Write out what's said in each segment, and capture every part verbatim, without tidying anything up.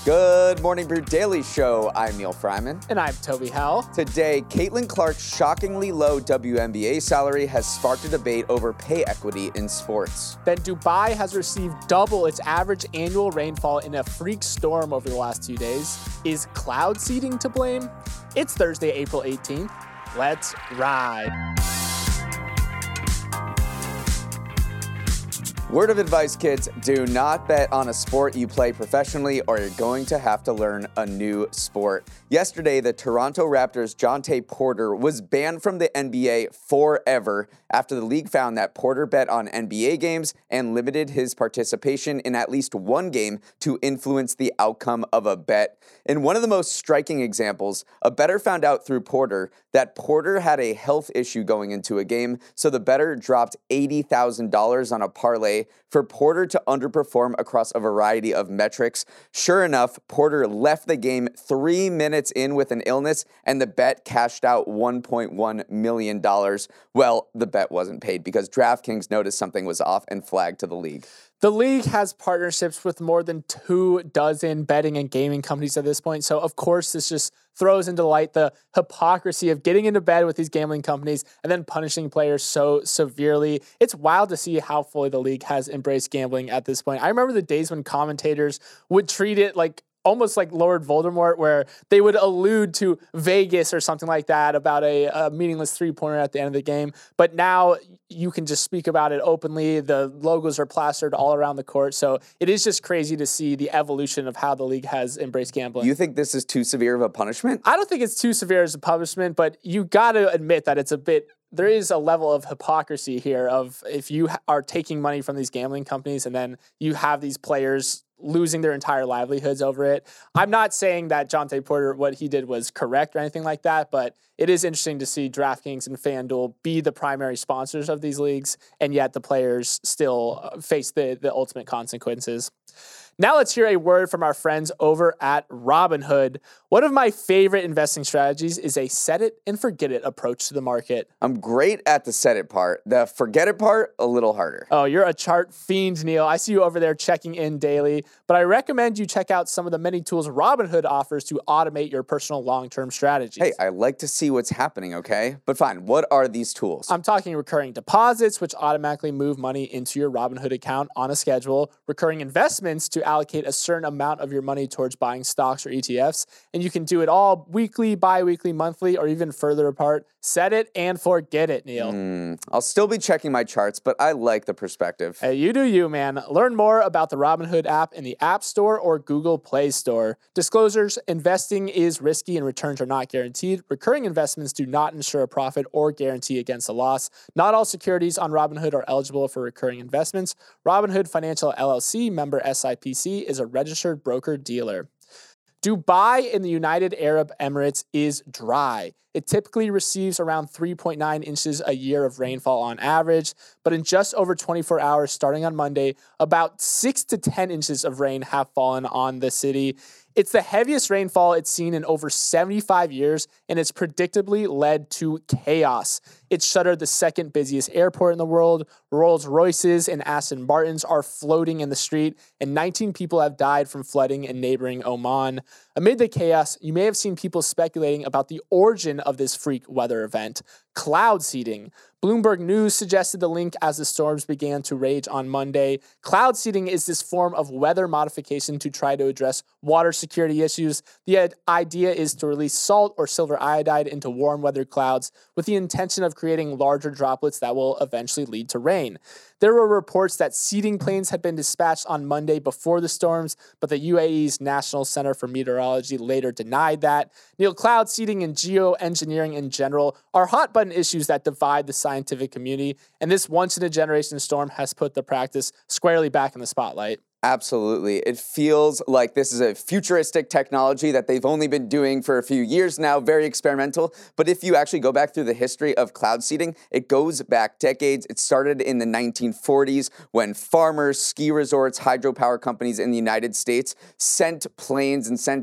Good Morning Brew Daily Show. I'm Neil Fryman. And I'm Toby Howell. Today, Caitlin Clark's shockingly low W N B A salary has sparked a debate over pay equity in sports. Then Dubai has received double its average annual rainfall in a freak storm over the last two days. Is cloud seeding to blame? It's Thursday, April eighteenth. Let's ride. Word of advice, kids, do not bet on a sport you play professionally or you're going to have to learn a new sport. Yesterday, the Toronto Raptors' Jontay Porter was banned from the N B A forever after the league found that Porter bet on N B A games and limited his participation in at least one game to influence the outcome of a bet. In one of the most striking examples, a bettor found out through Porter that Porter had a health issue going into a game, so the bettor dropped eighty thousand dollars on a parlay for Porter to underperform across a variety of metrics. Sure enough, Porter left the game three minutes in with an illness, and the bet cashed out one point one million dollars. Well, the bet wasn't paid because DraftKings noticed something was off and flagged to the league. The league has partnerships with more than two dozen betting and gaming companies at this point. So, of course, this just throws into light the hypocrisy of getting into bed with these gambling companies and then punishing players so severely. It's wild to see how fully the league has embraced gambling at this point. I remember the days when commentators would treat it like almost like Lord Voldemort, where they would allude to Vegas or something like that about a, a meaningless three-pointer at the end of the game. But now you can just speak about it openly. The logos are plastered all around the court. So it is just crazy to see the evolution of how the league has embraced gambling. You think this is too severe of a punishment? I don't think it's too severe as a punishment, but you got to admit that it's a bit there is a level of hypocrisy here of if you are taking money from these gambling companies and then you have these players losing their entire livelihoods over it. I'm not saying that Jontay Porter, what he did was correct or anything like that, but it is interesting to see DraftKings and FanDuel be the primary sponsors of these leagues, and yet the players still face the, the ultimate consequences. Now let's hear a word from our friends over at Robinhood. One of my favorite investing strategies is a set it and forget it approach to the market. I'm great at the set it part. The forget it part, a little harder. Oh, you're a chart fiend, Neil. I see you over there checking in daily, but I recommend you check out some of the many tools Robinhood offers to automate your personal long-term strategies. Hey, I like to see what's happening, okay? But fine, what are these tools? I'm talking recurring deposits, which automatically move money into your Robinhood account on a schedule, recurring investments to allocate a certain amount of your money towards buying stocks or E T Fs, and you can do it all weekly, bi-weekly, monthly, or even further apart. Set it and forget it, Neil. Mm, I'll still be checking my charts, but I like the perspective. Hey, you do you, man. Learn more about the Robinhood app in the App Store or Google Play Store. Disclosures: investing is risky and returns are not guaranteed. Recurring investments do not ensure a profit or guarantee against a loss. Not all securities on Robinhood are eligible for recurring investments. Robinhood Financial L L C, member S I P C, is a registered broker-dealer. Dubai in the United Arab Emirates is dry. It typically receives around three point nine inches a year of rainfall on average, but in just over twenty-four hours starting on Monday, about six to ten inches of rain have fallen on the city. It's the heaviest rainfall it's seen in over seventy-five years, and it's predictably led to chaos. It shuttered the second busiest airport in the world. Rolls Royces and Aston Martins are floating in the street, and nineteen people have died from flooding in neighboring Oman. Amid the chaos, you may have seen people speculating about the origin of this freak weather event: cloud seeding. Bloomberg News suggested the link as the storms began to rage on Monday. Cloud seeding is this form of weather modification to try to address water security issues. The idea is to release salt or silver iodide into warm weather clouds with the intention of creating larger droplets that will eventually lead to rain. There were reports that seeding planes had been dispatched on Monday before the storms, but the U A E's National Center for Meteorology later denied that. Neil, cloud seeding and geoengineering in general are hot-button issues that divide the scientific community, and this once-in-a-generation storm has put the practice squarely back in the spotlight. Absolutely. It feels like this is a futuristic technology that they've only been doing for a few years now, very experimental. But if you actually go back through the history of cloud seeding, it goes back decades. It started in the nineteen forties when farmers, ski resorts, hydropower companies in the United States sent planes and sent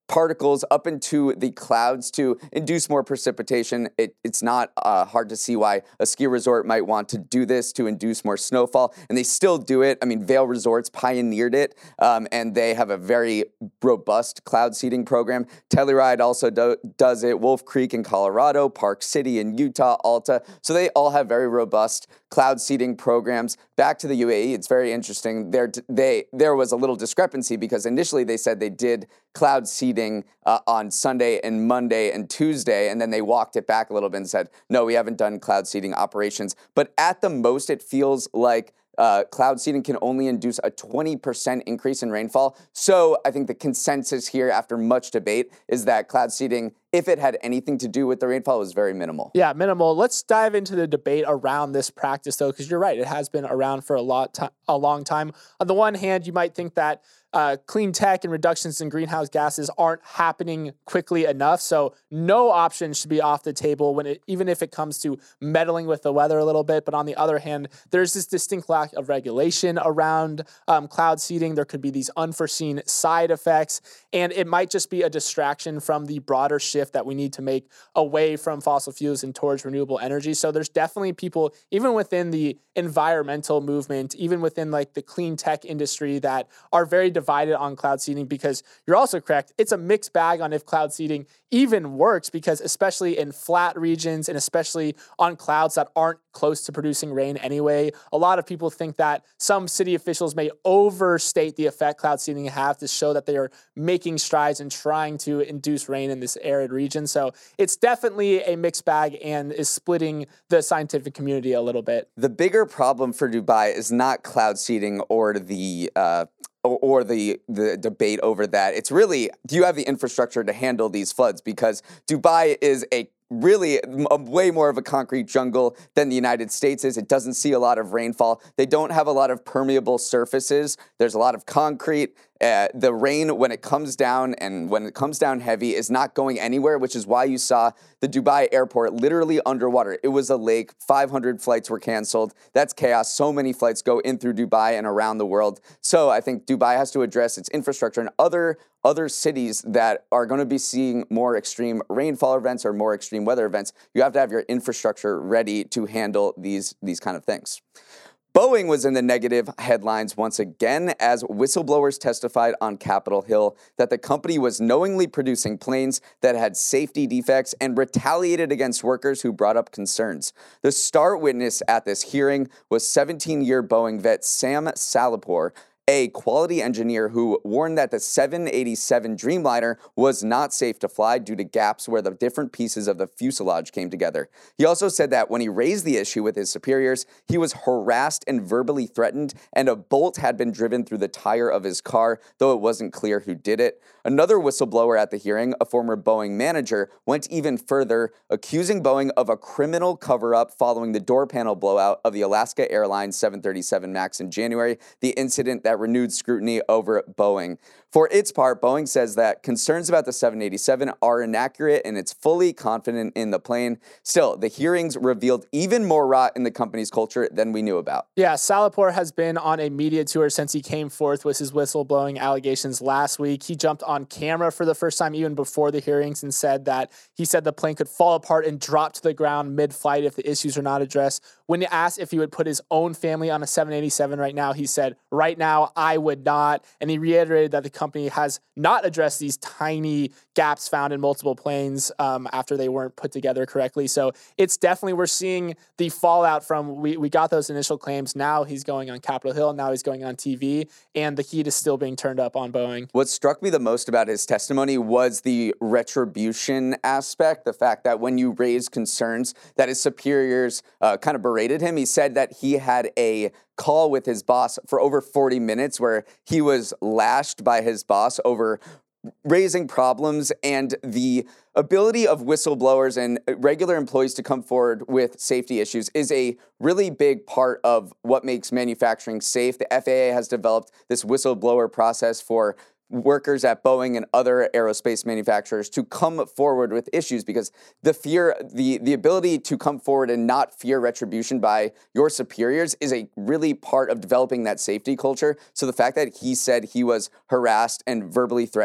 particles up into the clouds to induce more precipitation. It, it's not uh, hard to see why a ski resort might want to do this to induce more snowfall, and they still do it. I mean, Vail Resorts pioneered it, um, and they have a very robust cloud seeding program. Telluride also do, does it, Wolf Creek in Colorado, Park City in Utah, Alta. So they all have very robust cloud seeding programs. Back to the U A E, it's very interesting. There, they, there was a little discrepancy because initially they said they did cloud seeding uh, on Sunday and Monday and Tuesday, and then they walked it back a little bit and said, no, we haven't done cloud seeding operations. But at the most, it feels like Uh, cloud seeding can only induce a twenty percent increase in rainfall. So I think the consensus here, after much debate, is that cloud seeding, if it had anything to do with the rainfall, was very minimal. Yeah, minimal. Let's dive into the debate around this practice, though, because you're right. It has been around for a lot, to- a long time. On the one hand, you might think that uh, clean tech and reductions in greenhouse gases aren't happening quickly enough. So no option should be off the table when it, even if it comes to meddling with the weather a little bit. But on the other hand, there's this distinct lack of regulation around um, cloud seeding. There could be these unforeseen side effects, and it might just be a distraction from the broader shift that we need to make away from fossil fuels and towards renewable energy. So there's definitely people, even within the environmental movement, even within like the clean tech industry, that are very divided on cloud seeding, because you're also correct. It's a mixed bag on if cloud seeding even works, because especially in flat regions and especially on clouds that aren't close to producing rain anyway, a lot of people think that some city officials may overstate the effect cloud seeding have to show that they are making strides in trying to induce rain in this arid region. So it's definitely a mixed bag and is splitting the scientific community a little bit. The bigger problem for Dubai is not cloud seeding or the uh, or the the debate over that. It's really, do you have the infrastructure to handle these floods? Because Dubai is a really a, way more of a concrete jungle than the United States is. It doesn't see a lot of rainfall. They don't have a lot of permeable surfaces. There's a lot of concrete. Uh, the rain, when it comes down and when it comes down heavy, is not going anywhere, which is why you saw the Dubai airport literally underwater. It was a lake. five hundred flights were canceled. That's chaos. So many flights go in through Dubai and around the world. So I think Dubai has to address its infrastructure, and other other cities that are going to be seeing more extreme rainfall events or more extreme weather events. You have to have your infrastructure ready to handle these, these kind of things. Boeing was in the negative headlines once again as whistleblowers testified on Capitol Hill that the company was knowingly producing planes that had safety defects and retaliated against workers who brought up concerns. The star witness at this hearing was seventeen-year Boeing vet Sam Salihpour, a quality engineer who warned that the seven eighty-seven Dreamliner was not safe to fly due to gaps where the different pieces of the fuselage came together. He also said that when he raised the issue with his superiors, he was harassed and verbally threatened, and a bolt had been driven through the tire of his car, though it wasn't clear who did it. Another whistleblower at the hearing, a former Boeing manager, went even further, accusing Boeing of a criminal cover-up following the door panel blowout of the Alaska Airlines seven thirty-seven MAX in January, the incident that renewed scrutiny over Boeing. For its part, Boeing says that concerns about the seven eighty-seven are inaccurate and it's fully confident in the plane. Still, the hearings revealed even more rot in the company's culture than we knew about. Yeah, Salihpour has been on a media tour since he came forth with his whistleblowing allegations last week. He jumped on camera for the first time even before the hearings and said that he said the plane could fall apart and drop to the ground mid-flight if the issues are not addressed. When asked if he would put his own family on a seven eighty-seven right now, he said, right now, I would not. And he reiterated that the company has not addressed these tiny gaps found in multiple planes um, after they weren't put together correctly. So it's definitely, we're seeing the fallout from, we, we got those initial claims. Now he's going on Capitol Hill. Now he's going on T V, and the heat is still being turned up on Boeing. What struck me the most about his testimony was the retribution aspect, the fact that when you raise concerns that his superiors uh, kind of berated him, he said that he had a call with his boss for over forty minutes where he was lashed by his boss over raising problems, and the ability of whistleblowers and regular employees to come forward with safety issues is a really big part of what makes manufacturing safe. The F A A has developed this whistleblower process for workers at Boeing and other aerospace manufacturers to come forward with issues, because the fear, the, the ability to come forward and not fear retribution by your superiors is a really part of developing that safety culture. So the fact that he said he was harassed and verbally threatened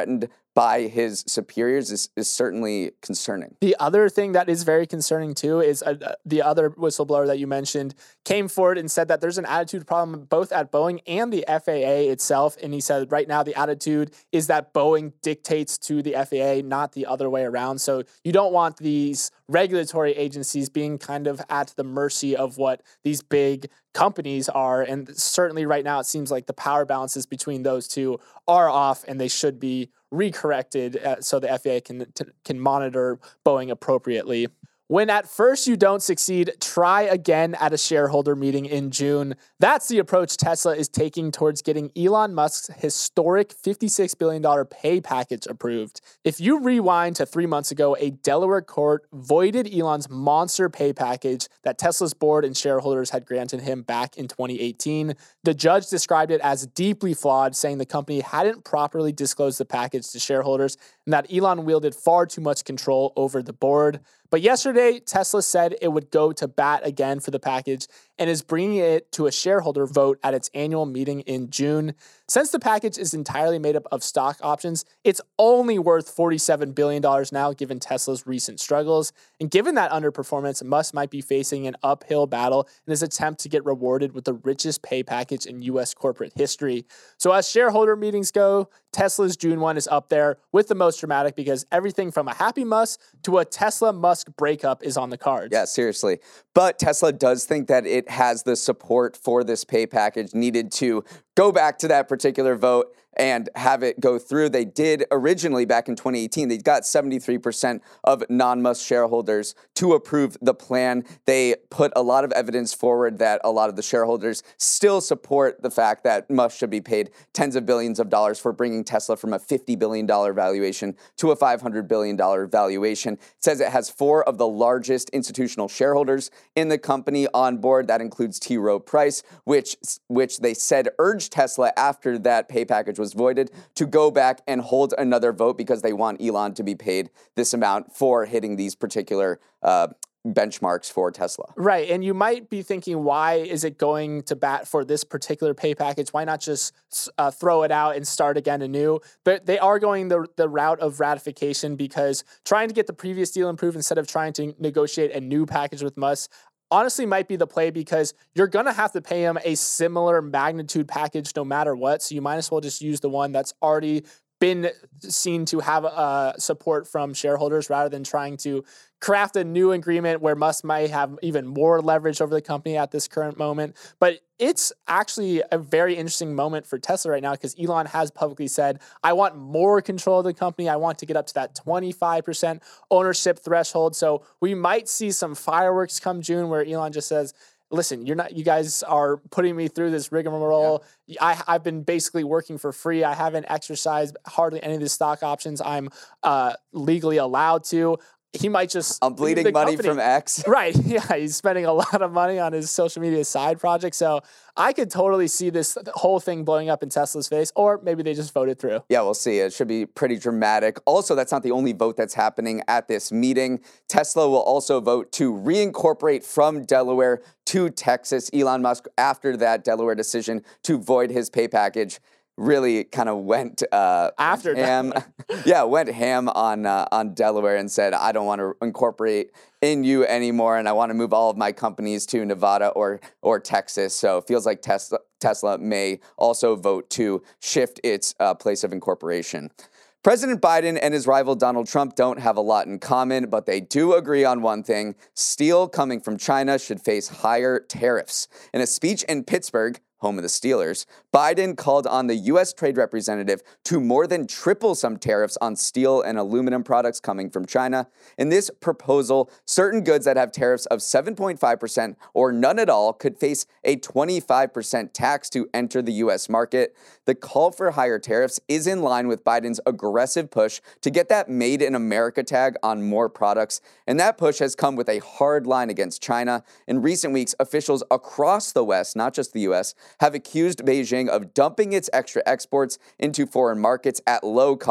by his superiors is, is certainly concerning. The other thing that is very concerning too is uh, the other whistleblower that you mentioned came forward and said that there's an attitude problem both at Boeing and the F A A itself. And he said right now the attitude is that Boeing dictates to the F A A, not the other way around. So you don't want these regulatory agencies being kind of at the mercy of what these big companies are. And certainly right now it seems like the power balances between those two are off, and they should be recorrected uh, so the F A A can t- can monitor Boeing appropriately. When at first you don't succeed, try again at a shareholder meeting in June. That's the approach Tesla is taking towards getting Elon Musk's historic fifty-six billion dollars pay package approved. If you rewind to three months ago, a Delaware court voided Elon's monster pay package that Tesla's board and shareholders had granted him back in twenty eighteen. The judge described it as deeply flawed, saying the company hadn't properly disclosed the package to shareholders and that Elon wielded far too much control over the board. But yesterday, Tesla said it would go to bat again for the package and is bringing it to a shareholder vote at its annual meeting in June. Since the package is entirely made up of stock options, it's only worth forty-seven billion dollars now, given Tesla's recent struggles. And given that underperformance, Musk might be facing an uphill battle in his attempt to get rewarded with the richest pay package in U S corporate history. So as shareholder meetings go, Tesla's June one is up there with the most dramatic, because everything from a happy Musk to a Tesla Musk breakup is on the cards. Yeah, seriously. But Tesla does think that it has the support for this pay package needed to go back to that particular vote and have it go through. They did originally back in twenty eighteen. They got seventy-three percent of non-Musk shareholders to approve the plan. They put a lot of evidence forward that a lot of the shareholders still support the fact that Musk should be paid tens of billions of dollars for bringing Tesla from a fifty billion dollars valuation to a five hundred billion dollars valuation. It says it has four of the largest institutional shareholders in the company on board. That includes T. Rowe Price, which, which they said urged Tesla after that pay package was voided to go back and hold another vote because they want Elon to be paid this amount for hitting these particular uh, benchmarks for Tesla. Right. And you might be thinking, why is it going to bat for this particular pay package? Why not just uh, throw it out and start again anew? But they are going the, the route of ratification, because trying to get the previous deal improved instead of trying to negotiate a new package with Musk honestly might be the play, because you're going to have to pay him a similar magnitude package no matter what. So you might as well just use the one that's already been seen to have uh, support from shareholders, rather than trying to craft a new agreement where Musk might have even more leverage over the company at this current moment. But it's actually a very interesting moment for Tesla right now, because Elon has publicly said, I want more control of the company. I want to get up to that twenty-five percent ownership threshold. So we might see some fireworks come June where Elon just says, listen, you're not, you guys are putting me through this rigmarole. Yeah. I, I've been basically working for free. I haven't exercised hardly any of the stock options I'm uh, legally allowed to. He might just... I'm bleeding money company. from X. Right. Yeah. He's spending a lot of money on his social media side project. So I could totally see this whole thing blowing up in Tesla's face, or maybe they just voted through. Yeah, we'll see. It should be pretty dramatic. Also, that's not the only vote that's happening at this meeting. Tesla will also vote to reincorporate from Delaware to Texas. Elon Musk, after that Delaware decision to void his pay package, really kind of went uh, after ham. yeah, went ham on uh, on Delaware and said, I don't want to incorporate in you anymore, and I want to move all of my companies to Nevada or or Texas. So it feels like Tesla Tesla may also vote to shift its uh, place of incorporation. President Biden and his rival Donald Trump don't have a lot in common, but they do agree on one thing: steel coming from China should face higher tariffs. In a speech in Pittsburgh, home of the Steelers, Biden called on the U S trade representative to more than triple some tariffs on steel and aluminum products coming from China. In this proposal, certain goods that have tariffs of seven point five percent or none at all could face a twenty-five percent tax to enter the U S market. The call for higher tariffs is in line with Biden's aggressive push to get that Made in America tag on more products, and that push has come with a hard line against China. In recent weeks, officials across the West, not just the U S, have accused Beijing of dumping its extra exports into foreign markets at low cost,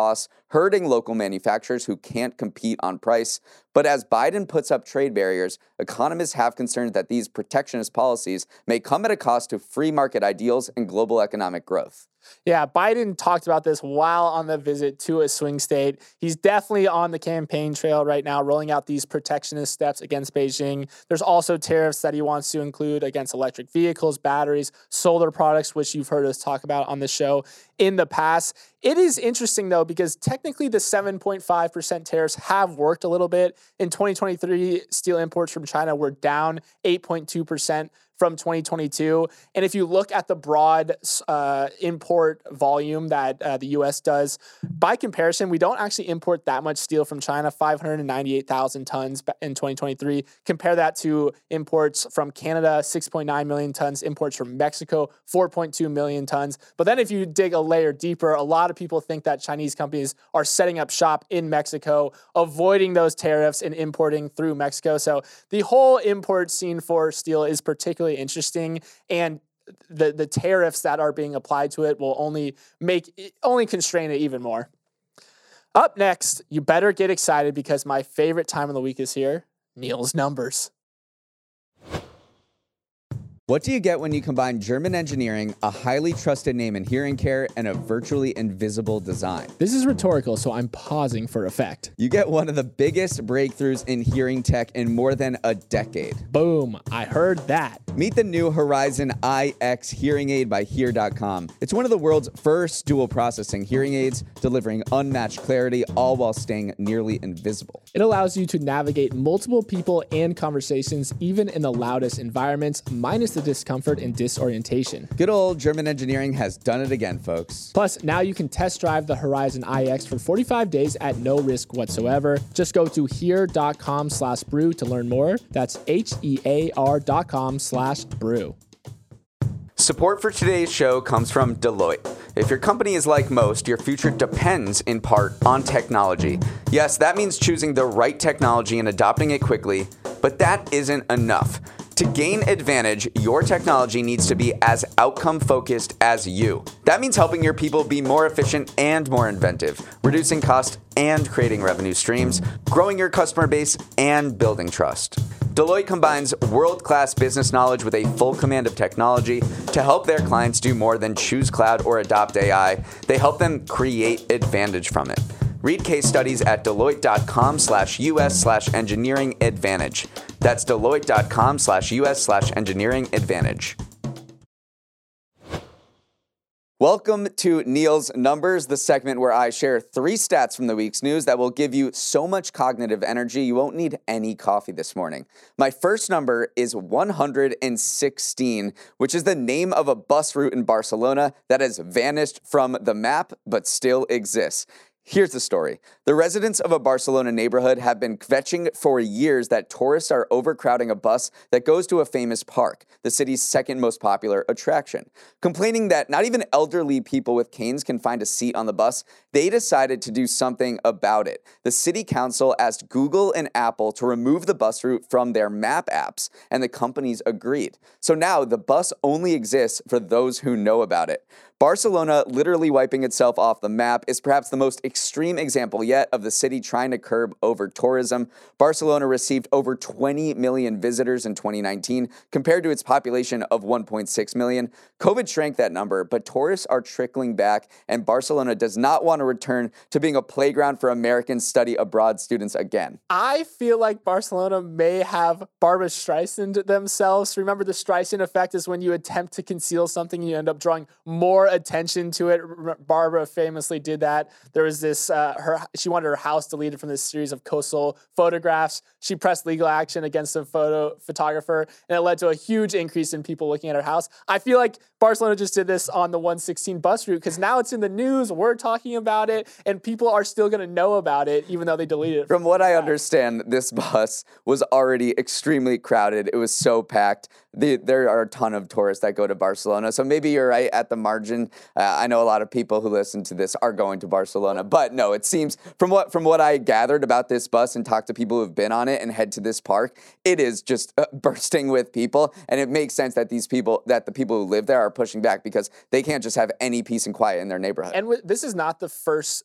hurting local manufacturers who can't compete on price. But as Biden puts up trade barriers, economists have concerns that these protectionist policies may come at a cost to free market ideals and global economic growth. Yeah, Biden talked about this while on the visit to a swing state. He's definitely on the campaign trail right now, rolling out these protectionist steps against Beijing. There's also tariffs that he wants to include against electric vehicles, batteries, solar products, which you've heard us talk about on the show in the past. It is interesting, though, because technically the seven point five percent tariffs have worked a little bit. In twenty twenty-three, steel imports from China were down eight point two percent from twenty twenty-two. And if you look at the broad uh, import volume that uh, the U S does, by comparison, we don't actually import that much steel from China, five hundred ninety-eight thousand tons in twenty twenty-three. Compare that to imports from Canada, six point nine million tons, imports from Mexico, four point two million tons. But then if you dig a layer deeper, a lot of people think that Chinese companies are setting up shop in Mexico, avoiding those tariffs and importing through Mexico. So the whole import scene for steel is particularly interesting, and the the tariffs that are being applied to it will only make only constrain it even more. Up next, you better get excited because my favorite time of the week is here, Neil's Numbers. What do you get when you combine German engineering, a highly trusted name in hearing care, and a virtually invisible design? This is rhetorical, so I'm pausing for effect. You get one of the biggest breakthroughs in hearing tech in more than a decade. Boom, I heard that. Meet the new Horizon I X hearing aid by Hear dot com. It's one of the world's first dual processing hearing aids, delivering unmatched clarity, all while staying nearly invisible. It allows you to navigate multiple people and conversations, even in the loudest environments, minus the discomfort and disorientation. Good old German engineering has done it again, folks. Plus, now you can test drive the Horizon I X for forty-five days at no risk whatsoever. Just go to hear dot com slash brew to learn more. That's H E A R dot com slash brew. Support for today's show comes from Deloitte. If your company is like most, your future depends in part on technology. Yes, that means choosing the right technology and adopting it quickly, but that isn't enough. To gain advantage, your technology needs to be as outcome-focused as you. That means helping your people be more efficient and more inventive, reducing cost and creating revenue streams, growing your customer base, and building trust. Deloitte combines world-class business knowledge with a full command of technology to help their clients do more than choose cloud or adopt A I. They help them create advantage from it. Read case studies at Deloitte.com slash US slash engineering advantage. That's Deloitte.com slash US slash engineering advantage. Welcome to Neil's Numbers, the segment where I share three stats from the week's news that will give you so much cognitive energy you won't need any coffee this morning. My first number is one hundred sixteen, which is the name of a bus route in Barcelona that has vanished from the map but still exists. Here's the story. The residents of a Barcelona neighborhood have been kvetching for years that tourists are overcrowding a bus that goes to a famous park, the city's second most popular attraction. Complaining that not even elderly people with canes can find a seat on the bus, they decided to do something about it. The city council asked Google and Apple to remove the bus route from their map apps, and the companies agreed. So now the bus only exists for those who know about it. Barcelona literally wiping itself off the map is perhaps the most extreme example yet of the city trying to curb over-tourism. Barcelona received over twenty million visitors in twenty nineteen, compared to its population of one point six million. COVID shrank that number, but tourists are trickling back, and Barcelona does not want to return to being a playground for American study abroad students again. I feel like Barcelona may have Barbra Streisand themselves. Remember, the Streisand effect is when you attempt to conceal something, you end up drawing more attention to it. Barbara famously did that. There was this, uh, her she wanted her house deleted from this series of coastal photographs. She pressed legal action against a photo photographer, and it led to a huge increase in people looking at her house. I feel like Barcelona just did this on the one sixteen bus route because now it's in the news, we're talking about it, and people are still going to know about it even though they deleted it. From what I understand, this bus was already extremely crowded. It was so packed. The, there are a ton of tourists that go to Barcelona, so maybe you're right at the margin. Uh, I know a lot of people who listen to this are going to Barcelona, but no, it seems from what from what I gathered about this bus and talked to people who've been on it and head to this park, it is just uh, bursting with people, and it makes sense that these people, that the people who live there are pushing back because they can't just have any peace and quiet in their neighborhood. And w- this is not the first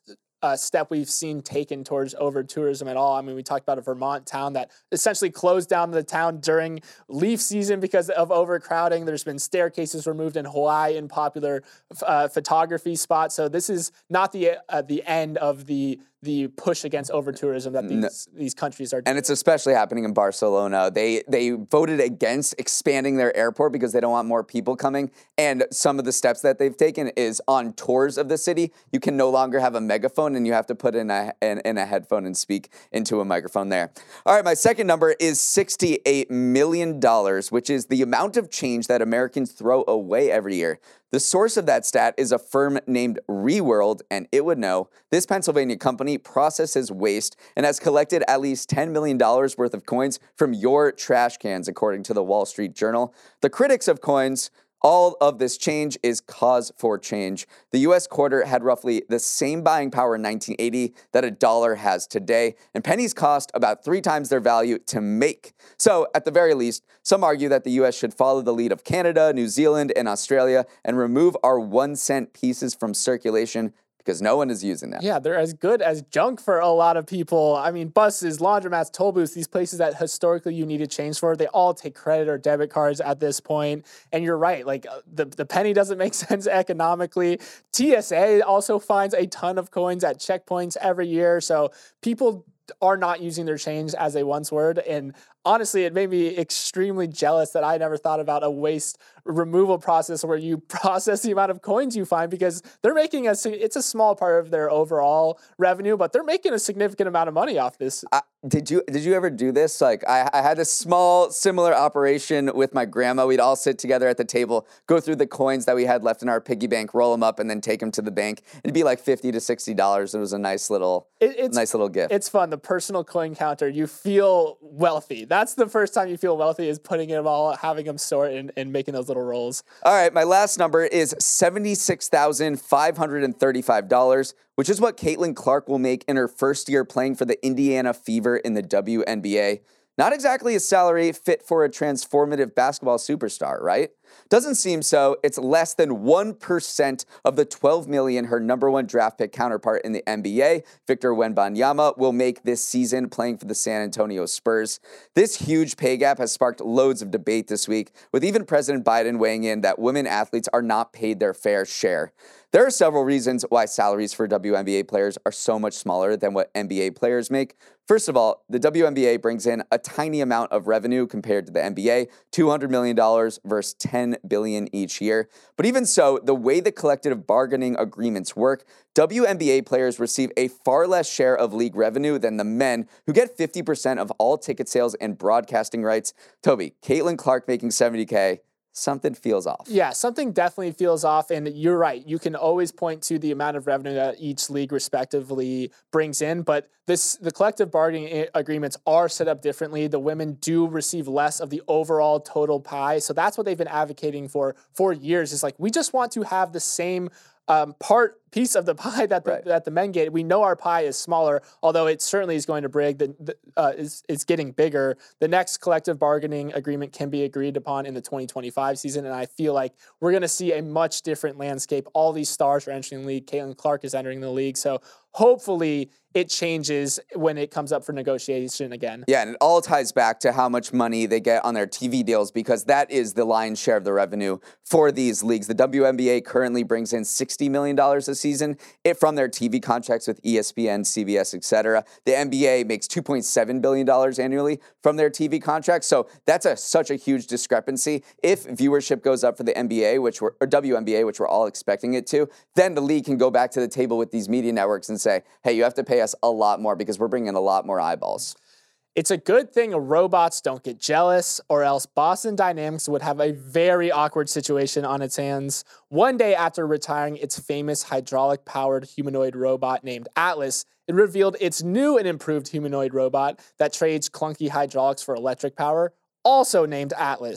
uh, step we've seen taken towards over tourism at all. I mean, we talked about a Vermont town that essentially closed down the town during leaf season because of overcrowding. There's been staircases removed in Hawaii in popular uh, photography spots. So this is not the uh, the end of the the push against over tourism that these no. these countries are doing. And it's especially happening in Barcelona. They they voted against expanding their airport because they don't want more people coming. And some of the steps that they've taken is on tours of the city, you can no longer have a megaphone and you have to put in a in, in a headphone and speak into a microphone there. All right, my second number is sixty-eight million dollars, which is the amount of change that Americans throw away every year. The source of that stat is a firm named Reworld, and it would know. This Pennsylvania company processes waste and has collected at least ten million dollars worth of coins from your trash cans, according to the Wall Street Journal. The critics of coins, all of this change is cause for change. The U S quarter had roughly the same buying power in nineteen eighty that a dollar has today, and pennies cost about three times their value to make. So, at the very least, some argue that the U S should follow the lead of Canada, New Zealand, and Australia and remove our one cent pieces from circulation, because no one is using them. Yeah, they're as good as junk for a lot of people. I mean, buses, laundromats, toll booths, these places that historically you needed change for, they all take credit or debit cards at this point. And you're right, like the, the penny doesn't make sense economically. T S A also finds a ton of coins at checkpoints every year. So people are not using their change as they once were. And honestly, it made me extremely jealous that I never thought about a waste removal process where you process the amount of coins you find, because they're making a, it's a small part of their overall revenue, but they're making a significant amount of money off this. Uh, did you did you ever do this? Like I, I had a small similar operation with my grandma. We'd all sit together at the table, go through the coins that we had left in our piggy bank, roll them up, and then take them to the bank. It'd be like fifty to sixty dollars. It was a nice little, it, it's, nice little gift. It's fun. The personal coin counter, you feel wealthy. That's the first time you feel wealthy, is putting them all, having them sort and, and making those little rolls. All right, my last number is seventy-six thousand five hundred thirty-five dollars, which is what Caitlin Clark will make in her first year playing for the Indiana Fever in the W N B A. Not exactly a salary fit for a transformative basketball superstar, right? Doesn't seem so. It's less than one percent of the twelve million dollars her number one draft pick counterpart in the N B A, Victor Wembanyama, will make this season playing for the San Antonio Spurs. This huge pay gap has sparked loads of debate this week, with even President Biden weighing in that women athletes are not paid their fair share. There are several reasons why salaries for W N B A players are so much smaller than what N B A players make. First of all, the W N B A brings in a tiny amount of revenue compared to the N B A, two hundred million dollars versus ten billion dollars each year. But even so, the way the collective bargaining agreements work, W N B A players receive a far less share of league revenue than the men, who get fifty percent of all ticket sales and broadcasting rights. Toby, Caitlin Clark making seventy K. Something feels off. Yeah, something definitely feels off. And you're right. You can always point to the amount of revenue that each league respectively brings in. But this, the collective bargaining agreements are set up differently. The women do receive less of the overall total pie. So that's what they've been advocating for for years. Is like, we just want to have the same um, part piece of the pie that the, right. that the men get. We know our pie is smaller, although it certainly is going to brig. The, the, uh, is it's getting bigger. The next collective bargaining agreement can be agreed upon in the twenty twenty-five season, and I feel like we're going to see a much different landscape. All these stars are entering the league. Caitlin Clark is entering the league, so hopefully it changes when it comes up for negotiation again. Yeah, and it all ties back to how much money they get on their T V deals, because that is the lion's share of the revenue for these leagues. The W N B A currently brings in sixty million dollars a season it from their T V contracts with E S P N, C B S, et cetera. The N B A makes two point seven billion dollars annually from their T V contracts, so that's a, such a huge discrepancy. If viewership goes up for the N B A, which we're, or W N B A, which we're all expecting it to, then the league can go back to the table with these media networks and say, hey, you have to pay us a lot more because we're bringing a lot more eyeballs. It's a good thing robots don't get jealous, or else Boston Dynamics would have a very awkward situation on its hands. One day after retiring its famous hydraulic-powered humanoid robot named Atlas, it revealed its new and improved humanoid robot that trades clunky hydraulics for electric power, also named Atlas.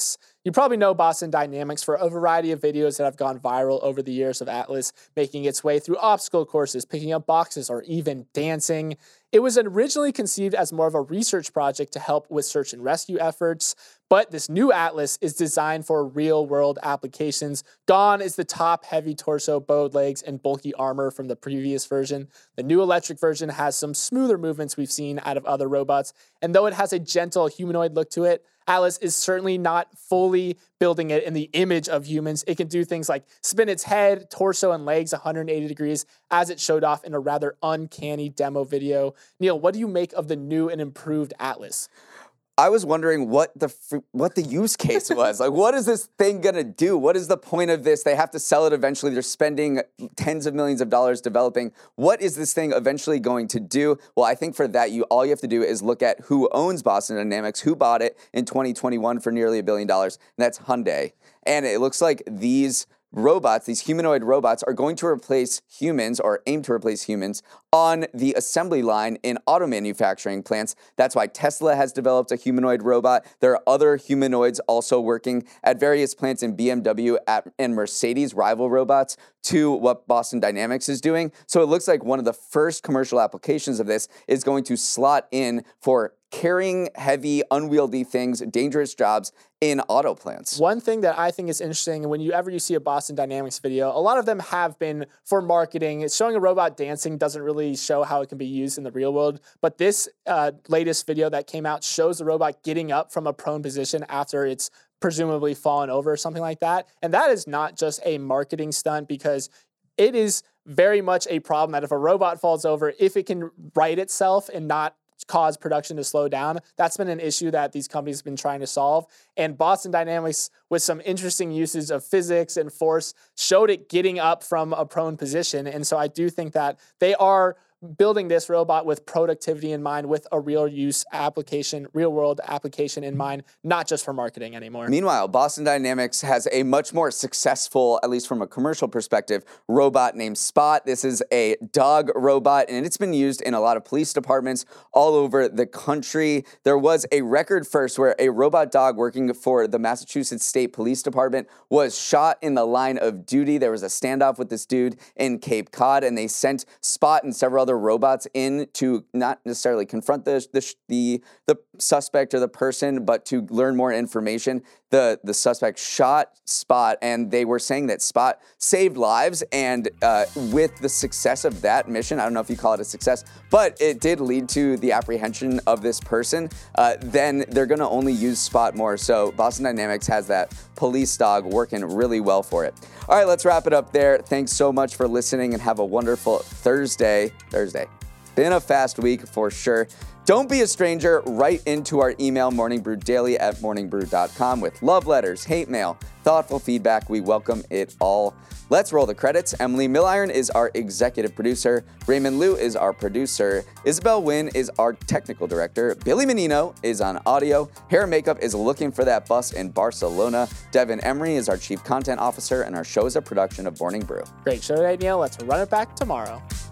You probably know Boston Dynamics for a variety of videos that have gone viral over the years of Atlas making its way through obstacle courses, picking up boxes, or even dancing. It was originally conceived as more of a research project to help with search and rescue efforts, but this new Atlas is designed for real-world applications. Gone is the top heavy torso, bowed legs, and bulky armor from the previous version. The new electric version has some smoother movements we've seen out of other robots, and though it has a gentle humanoid look to it, Atlas is certainly not fully building it in the image of humans. It can do things like spin its head, torso, and legs one hundred eighty degrees, as it showed off in a rather uncanny demo video. Neil, what do you make of the new and improved Atlas? I was wondering what the what the use case was. Like, what is this thing gonna do? What is the point of this? They have to sell it eventually. They're spending tens of millions of dollars developing. What is this thing eventually going to do? Well, I think for that, you all you have to do is look at who owns Boston Dynamics, who bought it in twenty twenty-one for nearly a billion dollars, and that's Hyundai. And it looks like these robots, these humanoid robots, are going to replace humans or aim to replace humans on the assembly line in auto manufacturing plants. That's why Tesla has developed a humanoid robot. There are other humanoids also working at various plants in B M W at, and Mercedes, rival robots to what Boston Dynamics is doing. So it looks like one of the first commercial applications of this is going to slot in for carrying heavy, unwieldy things, dangerous jobs in auto plants. One thing that I think is interesting, and whenever you see a Boston Dynamics video, a lot of them have been for marketing. It's showing a robot dancing doesn't really show how it can be used in the real world, but this uh, latest video that came out shows the robot getting up from a prone position after it's presumably fallen over or something like that. And that is not just a marketing stunt, because it is very much a problem that if a robot falls over, if it can right itself and not cause production to slow down, that's been an issue that these companies have been trying to solve. And Boston Dynamics, with some interesting uses of physics and force, showed it getting up from a prone position. And so I do think that they are building this robot with productivity in mind, with a real use application, real world application in mind, not just for marketing anymore. Meanwhile, Boston Dynamics has a much more successful, at least from a commercial perspective, robot named Spot. This is a dog robot, and it's been used in a lot of police departments all over the country. There was a record first where a robot dog working for the Massachusetts State Police Department was shot in the line of duty. There was a standoff with this dude in Cape Cod, and they sent Spot and several other robots in to not necessarily confront the, the the the suspect or the person, but to learn more information. The the suspect shot Spot, and they were saying that Spot saved lives. And uh, with the success of that mission, I don't know if you call it a success, but it did lead to the apprehension of this person. Uh, then they're going to only use Spot more. So Boston Dynamics has that police dog working really well for it. All right, let's wrap it up there. Thanks so much for listening, and have a wonderful Thursday. Thursday. Been a fast week for sure. Don't be a stranger. Write into our email, morningbrew.daily at morningbrew dot com, with love letters, hate mail, thoughtful feedback. We welcome it all. Let's roll the credits. Emily Milliron is our executive producer. Raymond Liu is our producer. Isabel Wynn is our technical director. Billy Menino is on audio. Hair and makeup is looking for that bus in Barcelona. Devin Emery is our chief content officer, and our show is a production of Morning Brew. Great show today, Neil. Let's run it back tomorrow.